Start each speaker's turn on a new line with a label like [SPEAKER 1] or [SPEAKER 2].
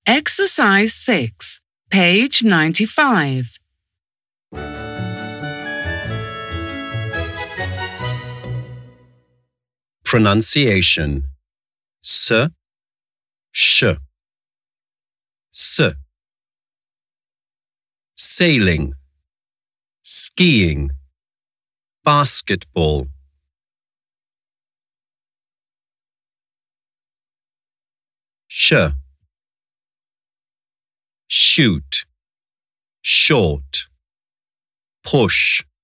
[SPEAKER 1] Exercise 6, page 95.
[SPEAKER 2] Pronunciation. S, sh. S. Sailing, skiing, basketball. Sh. Shoot, short, push.